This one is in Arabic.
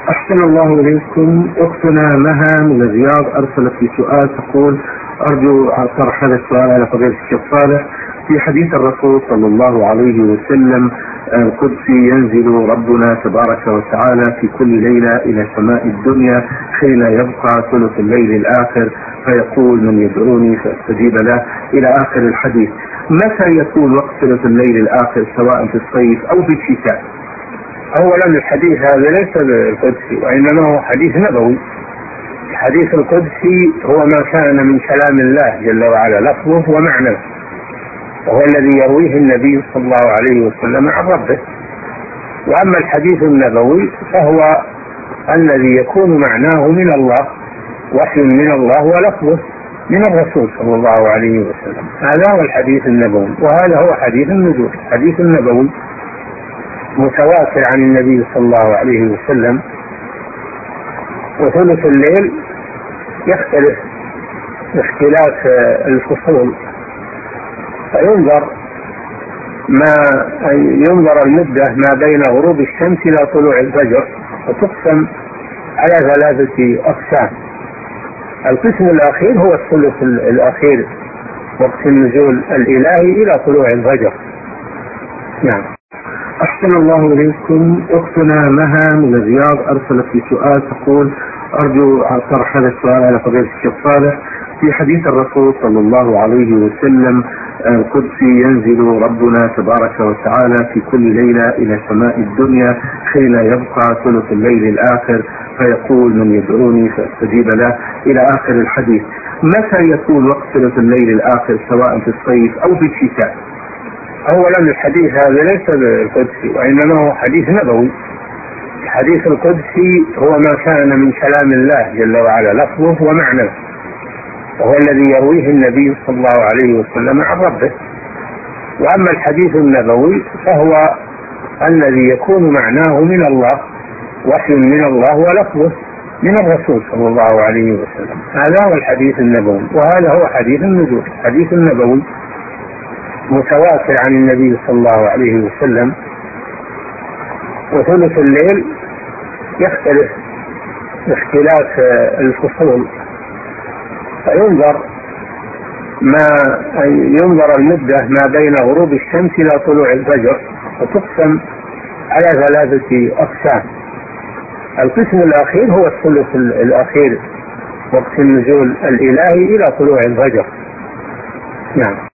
أحسن الله إليكم. أختنا مها من الرياض أرسلت في سؤال تقول: أرجو طرح هذا السؤال على فضيلة الشيخ صالح. في حديث الرسول صلى الله عليه وسلم القدسي: ينزل ربنا تبارك وتعالى في كل ليلة إلى سماء الدنيا حين يبقى ثلث الليل الآخر فيقول: من يدعوني فأستجيب له، إلى آخر الحديث. متى يكون وقت ثلث الليل الآخر سواء في الصيف أو في الشتاء؟ أولا الحديث هذا ليس القدسي، وإنما هو حديث نبوي. الحديث القدسي هو ما كان من كلام الله جل وعلا لفظه ومعناه، وهو الذي يرويه النبي صلى الله عليه وسلم عن ربه. وأما الحديث النبوي فهو الذي يكون معناه من الله، وحي من الله، ولفظه من الرسول صلى الله عليه وسلم. هذا هو الحديث النبوي، وهذا هو حديث النزول. الحديث النبوي متواتر عن النبي صلى الله عليه وسلم، وثلث الليل يختلف باختلاف الفصول، فينظر المدة ما بين غروب الشمس إلى طلوع الفجر، وتقسم على 3 أقسام. القسم الأخير هو الثلث الأخير، وقت النزول الإلهي إلى طلوع الفجر. نعم. أحسن الله إليكم. أختنا مها من الرياض أرسلت في سؤال تقول: أرجو طرح هذا السؤال على فضيلة الشيخ صالح. في حديث الرسول صلى الله عليه وسلم القدسي: ينزل ربنا تبارك وتعالى في كل ليلة إلى سماء الدنيا حين يبقى ثلث الليل الآخر فيقول: من يدعوني فأستجيب له، إلى آخر الحديث. متى يكون وقت ثلث الليل الآخر سواء في الصيف أو في الشتاء؟ أولا الحديث هذا ليس القدسي، وإنما هو حديث نبوي. الحديث القدسي هو ما كان من كلام الله جل وعلا لفظه ومعناه، وهو الذي يرويه النبي صلى الله عليه وسلم عن ربه. وأما الحديث النبوي فهو الذي يكون معناه من الله، وحي من الله، ولفظه من الرسول صلى الله عليه وسلم. هذا هو الحديث النبوي، وهذا هو حديث النزول. الحديث النبوي متواتر عن النبي صلى الله عليه وسلم، وثلث الليل يختلف باختلاف الفصول، فينظر المدة ما بين غروب الشمس إلى طلوع الفجر، وتقسم على 3 أقسام. القسم الأخير هو الثلث الأخير، وقت النزول الإلهي إلى طلوع الفجر. نعم.